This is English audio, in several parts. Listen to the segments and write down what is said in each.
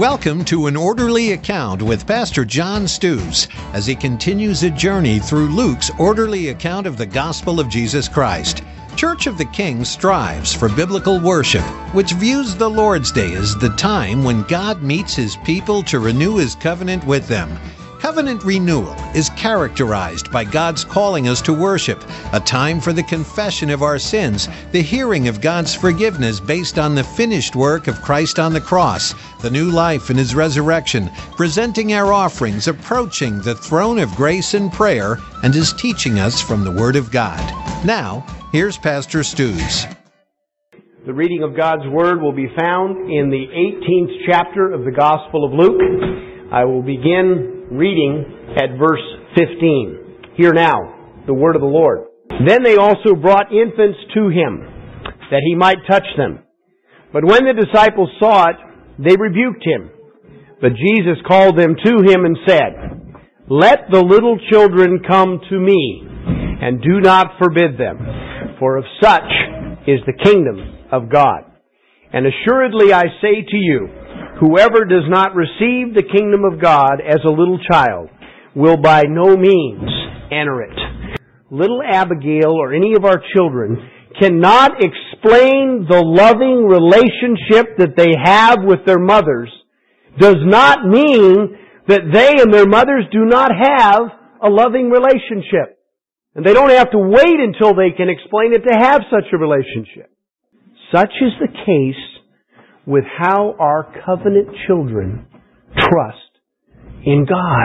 Welcome to An Orderly Account with Pastor John Stews as he continues a journey through Luke's orderly account of the gospel of Jesus Christ. Church of the King strives for biblical worship, which views the Lord's Day as the time when God meets His people to renew His covenant with them. Covenant renewal is characterized by God's calling us to worship, a time for the confession of our sins, the hearing of God's forgiveness based on the finished work of Christ on the cross, the new life in His resurrection, presenting our offerings, approaching the throne of grace in prayer, and His teaching us from the Word of God. Now, here's Pastor Stews. The reading of God's Word will be found in the 18th chapter of the Gospel of Luke. I will begin reading at verse 15. Hear now the word of the Lord. Then they also brought infants to Him, that He might touch them. But when the disciples saw it, they rebuked Him. But Jesus called them to Him and said, Let the little children come to Me, and do not forbid them, for of such is the kingdom of God. And assuredly I say to you, whoever does not receive the kingdom of God as a little child will by no means enter it. Little Abigail or any of our children cannot explain the loving relationship that they have with their mothers. Does not mean that they and their mothers do not have a loving relationship. And they don't have to wait until they can explain it to have such a relationship. Such is the case with how our covenant children trust in God.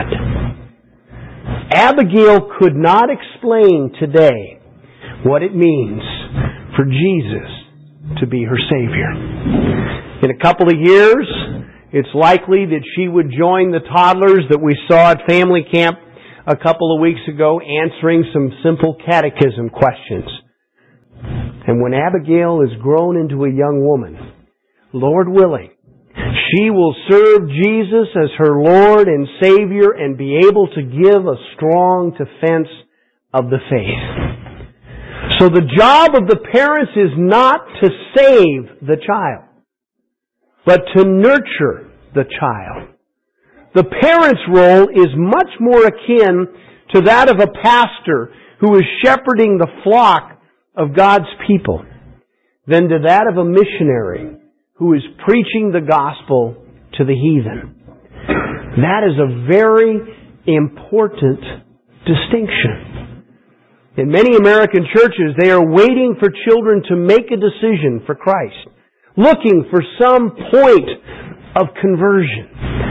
Abigail could not explain today what it means for Jesus to be her Savior. In a couple of years, it's likely that she would join the toddlers that we saw at family camp a couple of weeks ago answering some simple catechism questions. And when Abigail is grown into a young woman, Lord willing, she will serve Jesus as her Lord and Savior and be able to give a strong defense of the faith. So the job of the parents is not to save the child, but to nurture the child. The parent's role is much more akin to that of a pastor who is shepherding the flock of God's people than to that of a missionary who is preaching the gospel to the heathen. That is a very important distinction. In many American churches, they are waiting for children to make a decision for Christ, looking for some point of conversion.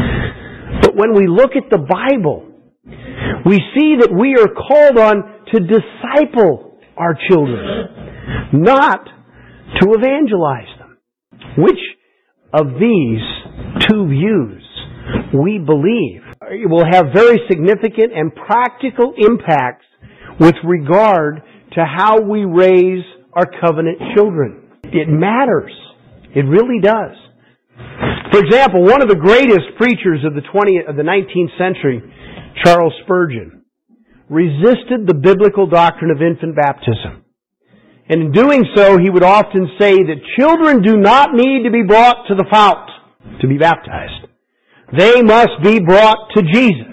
But when we look at the Bible, we see that we are called on to disciple our children, not to evangelize them. Which of these two views we believe will have very significant and practical impacts with regard to how we raise our covenant children. It matters. It really does. For example, one of the greatest preachers of the 19th century, Charles Spurgeon, resisted the biblical doctrine of infant baptism. And in doing so, he would often say that children do not need to be brought to the fount to be baptized. They must be brought to Jesus.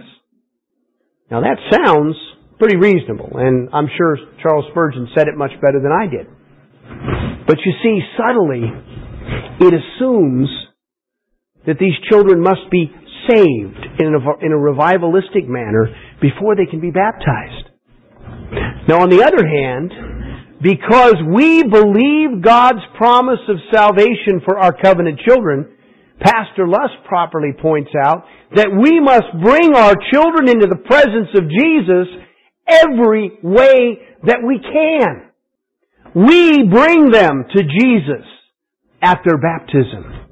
Now that sounds pretty reasonable, and I'm sure Charles Spurgeon said it much better than I did. But you see, subtly, it assumes that these children must be saved in a revivalistic manner before they can be baptized. Now on the other hand, because we believe God's promise of salvation for our covenant children, Pastor Lust properly points out that we must bring our children into the presence of Jesus every way that we can. We bring them to Jesus at their baptism.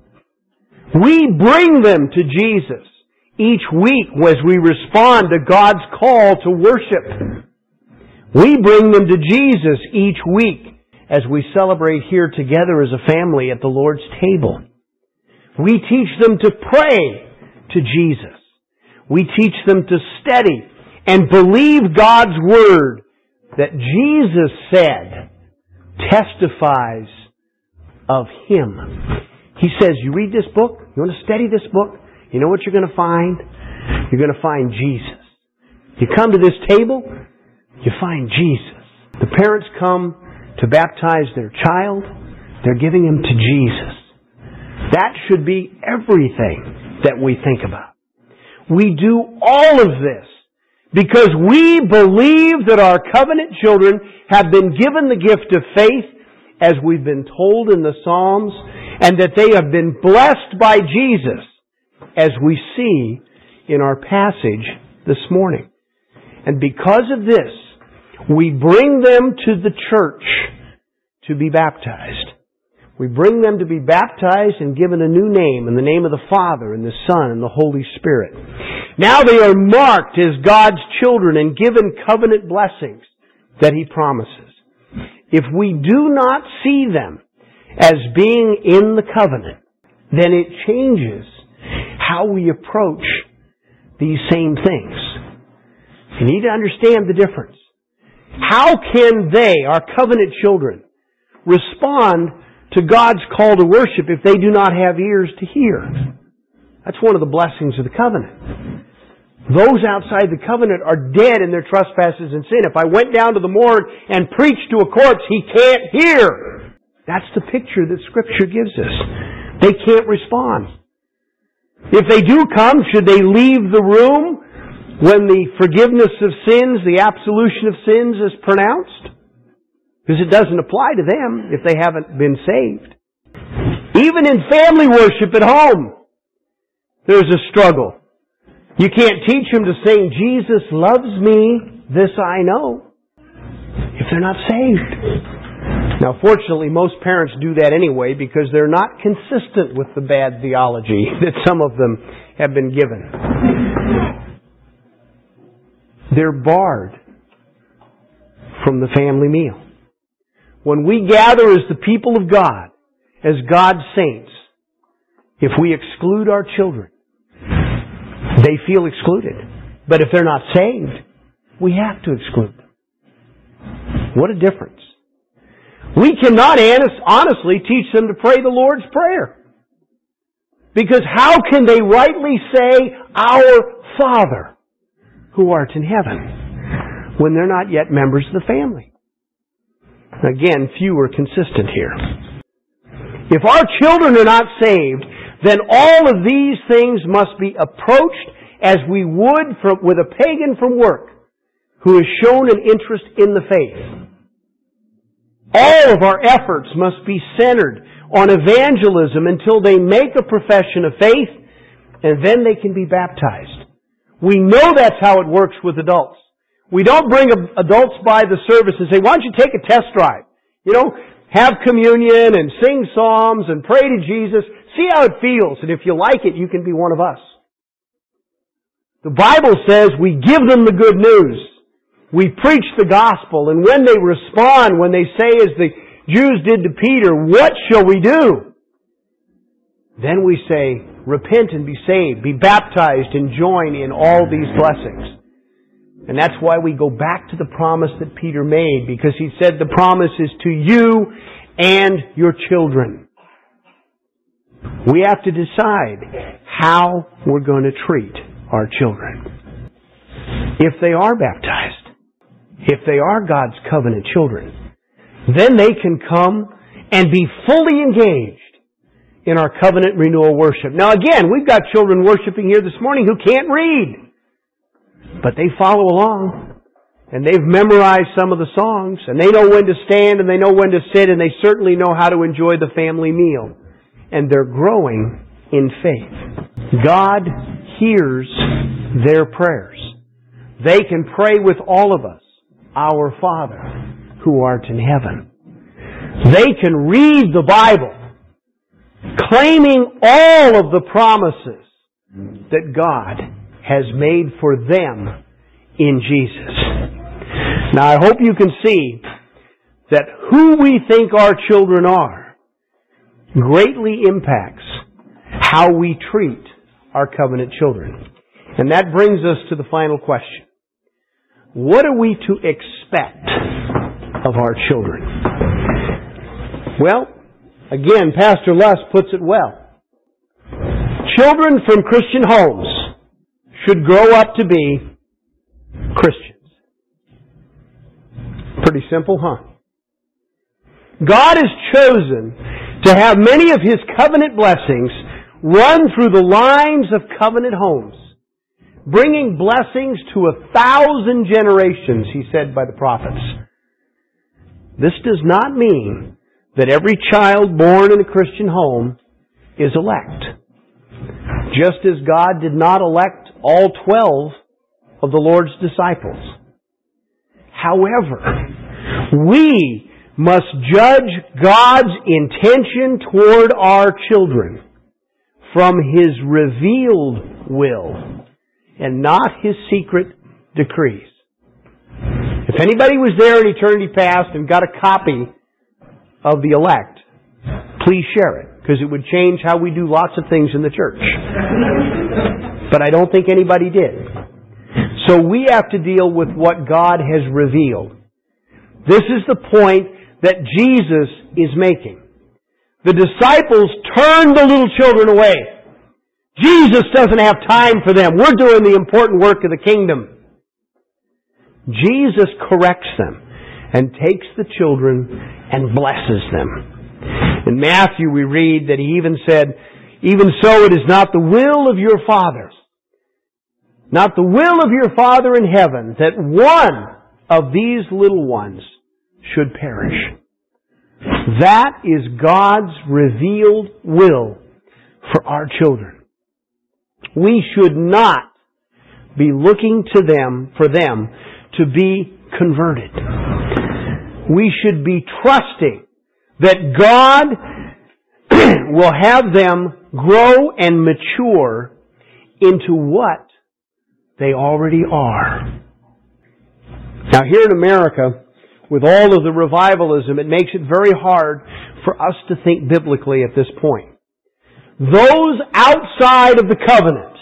We bring them to Jesus each week as we respond to God's call to worship. We bring them to Jesus each week as we celebrate here together as a family at the Lord's table. We teach them to pray to Jesus. We teach them to study and believe God's Word that Jesus said testifies of Him. He says, you read this book, you want to study this book, You know what you're going to find? You're going to find Jesus. You come to this table, you find Jesus. The parents come to baptize their child. They're giving him to Jesus. That should be everything that we think about. We do all of this because we believe that our covenant children have been given the gift of faith, as we've been told in the Psalms, and that they have been blessed by Jesus, as we see in our passage this morning. And because of this, we bring them to the church to be baptized. We bring them to be baptized and given a new name, in the name of the Father and the Son and the Holy Spirit. Now they are marked as God's children and given covenant blessings that He promises. If we do not see them as being in the covenant, then it changes how we approach these same things. You need to understand the difference. How can they, our covenant children, respond to God's call to worship if they do not have ears to hear? That's one of the blessings of the covenant. Those outside the covenant are dead in their trespasses and sin. If I went down to the morgue and preached to a corpse, he can't hear. That's the picture that Scripture gives us. They can't respond. If they do come, should they leave the room when the forgiveness of sins, the absolution of sins is pronounced? Because it doesn't apply to them if they haven't been saved. Even in family worship at home, there's a struggle. You can't teach them to sing, Jesus loves me, this I know, if they're not saved. Now, fortunately, most parents do that anyway because they're not consistent with the bad theology that some of them have been given. They're barred from the family meal. When we gather as the people of God, as God's saints, if we exclude our children, they feel excluded. But if they're not saved, we have to exclude them. What a difference. We cannot honestly teach them to pray the Lord's Prayer. Because how can they rightly say, Our Father, who art in heaven, when they're not yet members of the family? Again, few are consistent here. If our children are not saved, then all of these things must be approached as we would with a pagan from work who has shown an interest in the faith. All of our efforts must be centered on evangelism until they make a profession of faith, and then they can be baptized. We know that's how it works with adults. We don't bring adults by the service and say, why don't you take a test drive? Have communion and sing psalms and pray to Jesus. See how it feels, and if you like it, you can be one of us. The Bible says we give them the good news. We preach the gospel, and when they respond, when they say as the Jews did to Peter, what shall we do? Then we say, repent and be saved, be baptized and join in all these blessings. And that's why we go back to the promise that Peter made, because he said the promise is to you and your children. We have to decide how we're going to treat our children. If they are baptized, if they are God's covenant children, then they can come and be fully engaged in our covenant renewal worship. Now again, we've got children worshiping here this morning who can't read, but they follow along, and they've memorized some of the songs, and they know when to stand, and they know when to sit, and they certainly know how to enjoy the family meal. And they're growing in faith. God hears their prayers. They can pray with all of us, Our Father, who art in heaven. They can read the Bible, claiming all of the promises that God has made for them in Jesus. Now, I hope you can see that who we think our children are greatly impacts how we treat our covenant children. And that brings us to the final question. What are we to expect of our children? Well, again, Pastor Luss puts it well. children from Christian homes should grow up to be Christians. Pretty simple, huh? God has chosen to have many of His covenant blessings run through the lines of covenant homes, bringing blessings to 1,000 generations, He said by the prophets. This does not mean that every child born in a Christian home is elect. Just as God did not elect all 12 of the Lord's disciples. However, we must judge God's intention toward our children from His revealed will and not His secret decrees. If anybody was there in eternity past and got a copy of the elect, please share it, because it would change how we do lots of things in the church. But I don't think anybody did. So we have to deal with what God has revealed. This is the point that Jesus is making. The disciples turned the little children away. Jesus doesn't have time for them. We're doing the important work of the kingdom. Jesus corrects them and takes the children and blesses them. In Matthew we read that He even said, "Even so it is not the will of your Father, not the will of your Father in heaven, that one of these little ones should perish." That is God's revealed will for our children. We should not be looking to them, for them to be converted. We should be trusting that God will have them grow and mature into what they already are. Now here in America, with all of the revivalism, it makes it very hard for us to think biblically at this point. Those outside of the covenant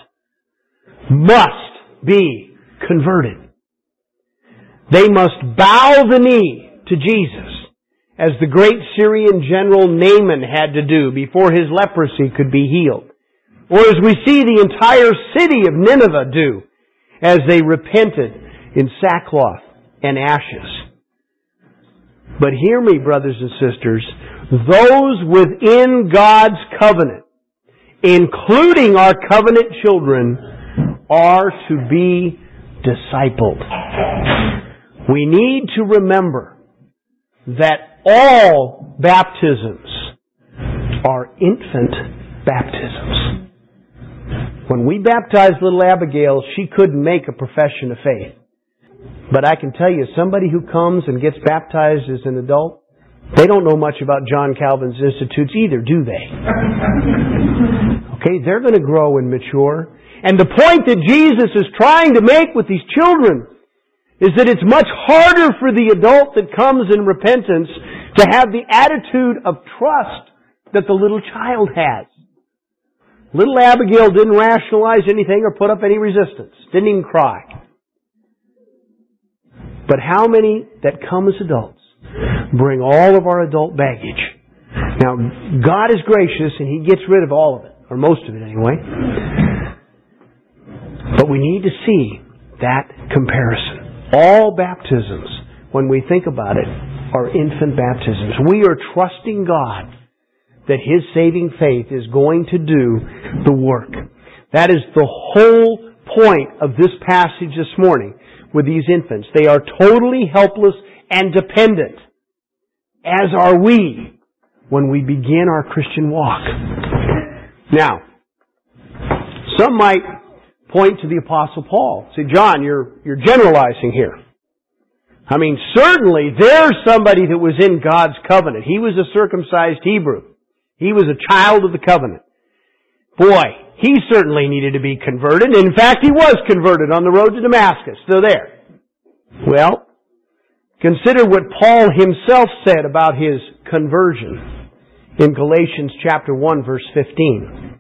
must be converted. They must bow the knee to Jesus, as the great Syrian general Naaman had to do before his leprosy could be healed. Or as we see the entire city of Nineveh do, as they repented in sackcloth and ashes. But hear me, brothers and sisters, those within God's covenant, including our covenant children, are to be discipled. We need to remember that all baptisms are infant baptisms. When we baptized little Abigail, she couldn't make a profession of faith. But I can tell you, somebody who comes and gets baptized as an adult, they don't know much about John Calvin's Institutes either, do they? Okay, they're going to grow and mature. And the point that Jesus is trying to make with these children is that it's much harder for the adult that comes in repentance to have the attitude of trust that the little child has. Little Abigail didn't rationalize anything or put up any resistance. Didn't even cry. But how many that come as adults bring all of our adult baggage? Now, God is gracious and He gets rid of all of it, or most of it anyway. But we need to see that comparison. All baptisms, when we think about it, are infant baptisms. We are trusting God that His saving faith is going to do the work. That is the whole point of this passage this morning with these infants. They are totally helpless and dependent, as are we when we begin our Christian walk. Now, some might point to the Apostle Paul. Say, John, you're generalizing here. I mean, certainly there's somebody that was in God's covenant. He was a circumcised Hebrew. He was a child of the covenant. Boy, he certainly needed to be converted. In fact, he was converted on the road to Damascus. Still there. Well, consider what Paul himself said about his conversion in Galatians chapter 1, verse 15.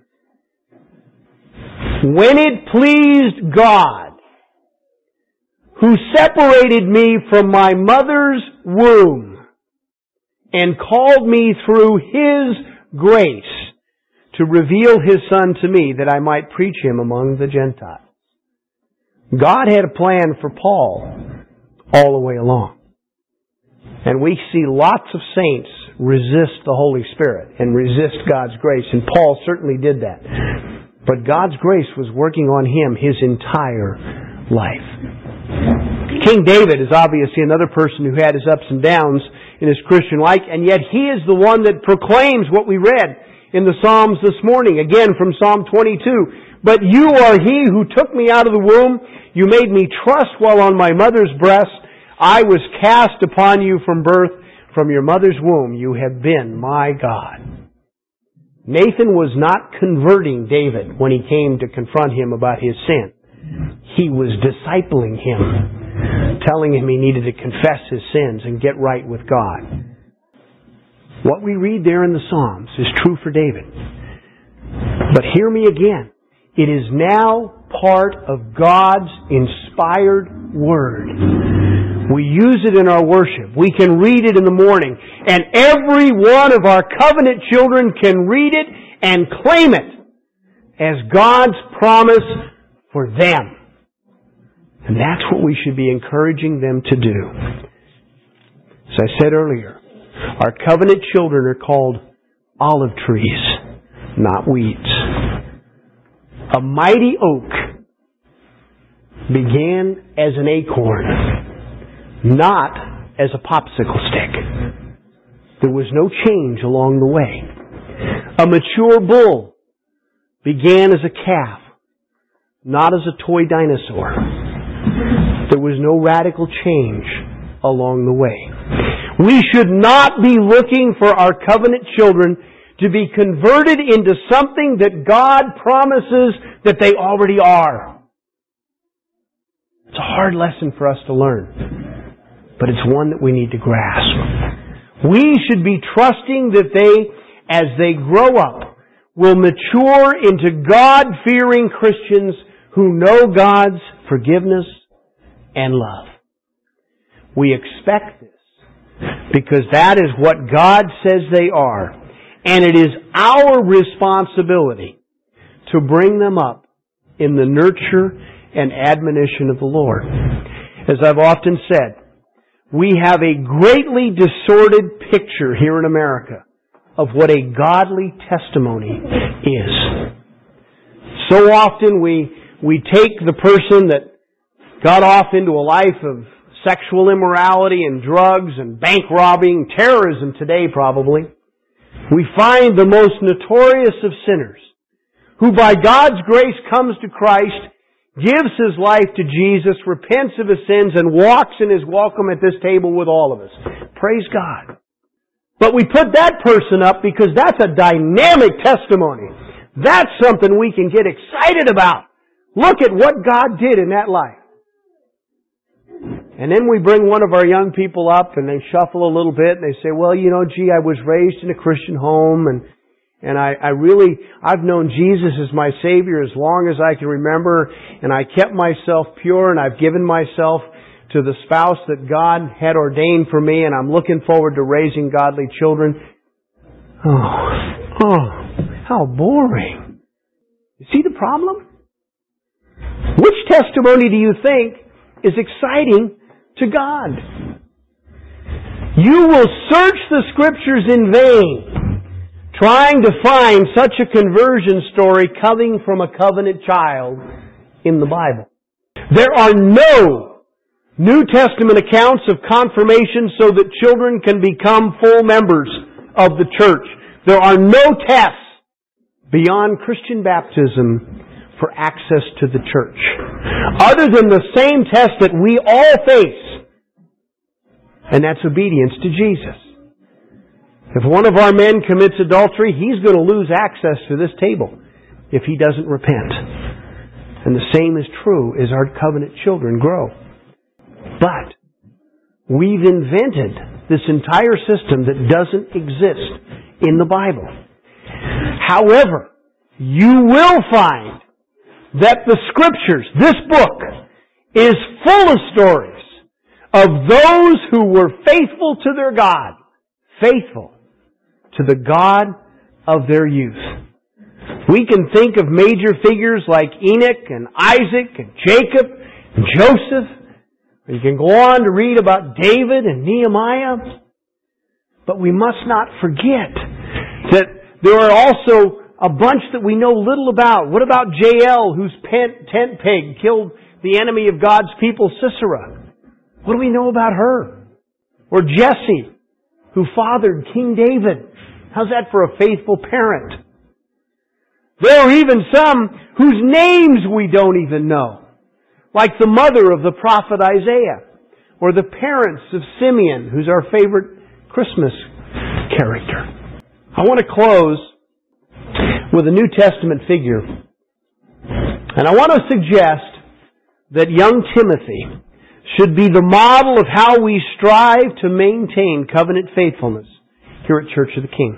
When it pleased God, who separated me from my mother's womb and called me through His grace to reveal His Son to me that I might preach Him among the Gentiles. God had a plan for Paul all the way along. And we see lots of saints resist the Holy Spirit and resist God's grace, and Paul certainly did that. But God's grace was working on him his entire life. King David is obviously another person who had his ups and downs in his Christian life, and yet he is the one that proclaims what we read in the Psalms this morning, again from Psalm 22. But you are He who took me out of the womb. You made me trust while on my mother's breast. I was cast upon you from birth. From your mother's womb you have been my God. Nathan was not converting David when he came to confront him about his sin. He was discipling him, telling him he needed to confess his sins and get right with God. What we read there in the Psalms is true for David. But hear me again. It is now part of God's inspired Word. We use it in our worship. We can read it in the morning. And every one of our covenant children can read it and claim it as God's promise for them. And that's what we should be encouraging them to do. As I said earlier, our covenant children are called olive trees, not weeds. A mighty oak began as an acorn, not as a popsicle stick. There was no change along the way. A mature bull began as a calf, not as a toy dinosaur. There was no radical change along the way. We should not be looking for our covenant children to be converted into something that God promises that they already are. It's a hard lesson for us to learn, but it's one that we need to grasp. We should be trusting that they, as they grow up, will mature into God-fearing Christians who know God's forgiveness and love. We expect this because that is what God says they are. And it is our responsibility to bring them up in the nurture and admonition of the Lord. As I've often said, we have a greatly distorted picture here in America of what a godly testimony is. So often we take the person that got off into a life of sexual immorality and drugs and bank robbing, terrorism today probably. We find the most notorious of sinners, who by God's grace comes to Christ, gives his life to Jesus, repents of his sins, and walks and is welcome at this table with all of us. Praise God. But we put that person up because that's a dynamic testimony. That's something we can get excited about. Look at what God did in that life. And then we bring one of our young people up and they shuffle a little bit and they say, well, gee, I was raised in a Christian home and I've known Jesus as my Savior as long as I can remember, and I kept myself pure and I've given myself to the spouse that God had ordained for me, and I'm looking forward to raising godly children. Oh, how boring. You see the problem? Which testimony do you think is exciting to God? You will search the Scriptures in vain, trying to find such a conversion story coming from a covenant child in the Bible. There are no New Testament accounts of confirmation so that children can become full members of the church. There are no tests beyond Christian baptism for access to the church, other than the same test that we all face, and that's obedience to Jesus. If one of our men commits adultery, he's going to lose access to this table if he doesn't repent. And the same is true as our covenant children grow. But we've invented this entire system that doesn't exist in the Bible. However, you will find that the Scriptures, this book, is full of stories of those who were faithful to their God, faithful to the God of their youth. We can think of major figures like Enoch and Isaac and Jacob and Joseph. You can go on to read about David and Nehemiah. But we must not forget that there are also a bunch that we know little about. What about Jael, whose tent peg killed the enemy of God's people, Sisera? What do we know about her? Or Jesse, who fathered King David. How's that for a faithful parent? There are even some whose names we don't even know, like the mother of the prophet Isaiah, or the parents of Simeon, who's our favorite Christmas character. I want to close with a New Testament figure. And I want to suggest that young Timothy should be the model of how we strive to maintain covenant faithfulness here at Church of the King.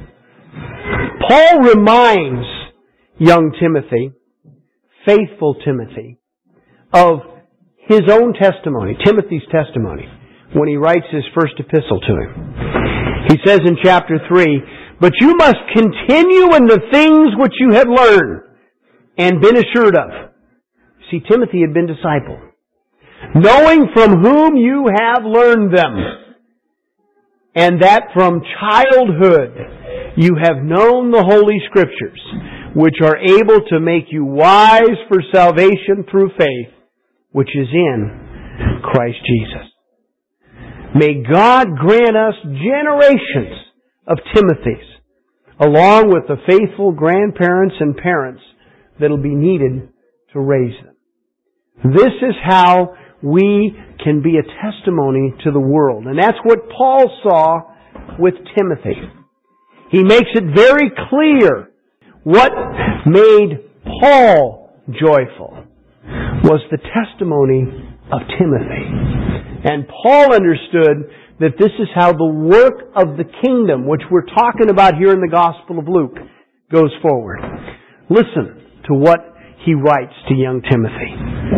Paul reminds young Timothy, faithful Timothy, of his own testimony, Timothy's testimony, when he writes his first epistle to him. He says in chapter 3, "But you must continue in the things which you have learned and been assured of." See, Timothy had been discipled. "Knowing from whom you have learned them, and that from childhood you have known the Holy Scriptures, which are able to make you wise for salvation through faith, which is in Christ Jesus." May God grant us generations of Timothys, along with the faithful grandparents and parents that will be needed to raise them. This is how we can be a testimony to the world. And that's what Paul saw with Timothy. He makes it very clear what made Paul joyful was the testimony of Timothy. And Paul understood that this is how the work of the kingdom, which we're talking about here in the Gospel of Luke, goes forward. Listen to what he writes to young Timothy.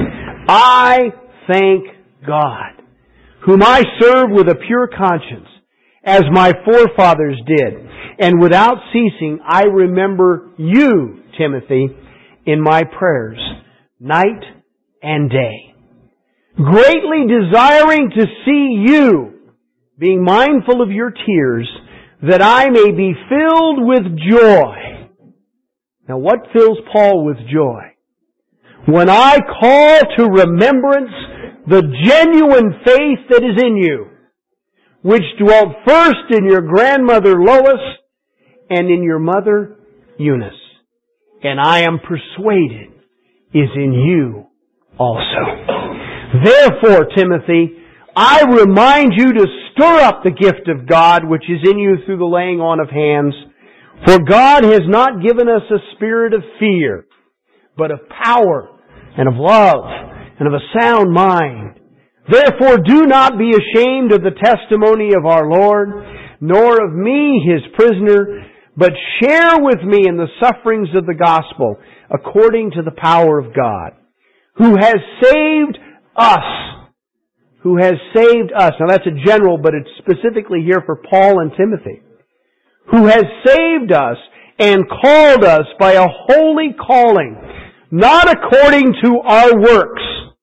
"I thank God, whom I serve with a pure conscience, as my forefathers did. And without ceasing, I remember you, Timothy, in my prayers, night and day, greatly desiring to see you, being mindful of your tears, that I may be filled with joy." Now, what fills Paul with joy? "When I call to remembrance the genuine faith that is in you, which dwelt first in your grandmother Lois and in your mother Eunice, and I am persuaded is in you also. Therefore, Timothy, I remind you to stir up the gift of God which is in you through the laying on of hands. For God has not given us a spirit of fear, but of power and of love and of a sound mind. Therefore do not be ashamed of the testimony of our Lord, nor of me, His prisoner, but share with me in the sufferings of the gospel, according to the power of God, who has saved us. Who has saved us. Now that's a general, but it's specifically here for Paul and Timothy. Who has saved us and called us by a holy calling, not according to our works.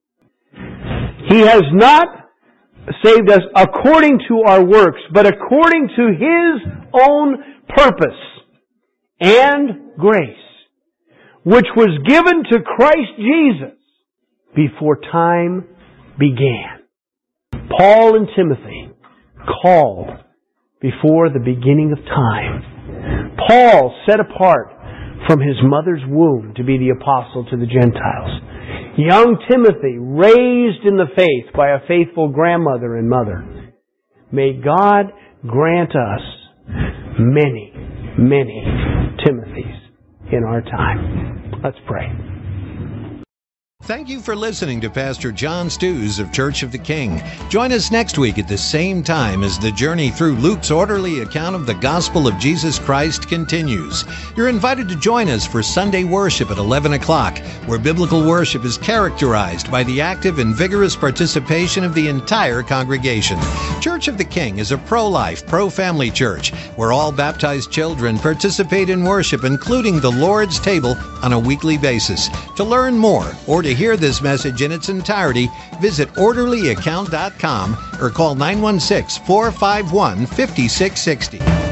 He has not saved us according to our works, but according to His own purpose and grace, which was given to Christ Jesus before time began. Paul and Timothy, called before the beginning of time. Paul, set apart from his mother's womb to be the apostle to the Gentiles. Young Timothy, raised in the faith by a faithful grandmother and mother. May God grant us many, many Timothys in our time. Let's pray. Thank you for listening to Pastor John Stews of Church of the King. Join us next week at the same time as the journey through Luke's orderly account of the gospel of Jesus Christ continues. You're invited to join us for Sunday worship at 11 o'clock, where biblical worship is characterized by the active and vigorous participation of the entire congregation. Church of the King is a pro-life, pro-family church where all baptized children participate in worship, including the Lord's table, on a weekly basis. To learn more or to hear this message in its entirety, visit orderlyaccount.com or call 916-451-5660.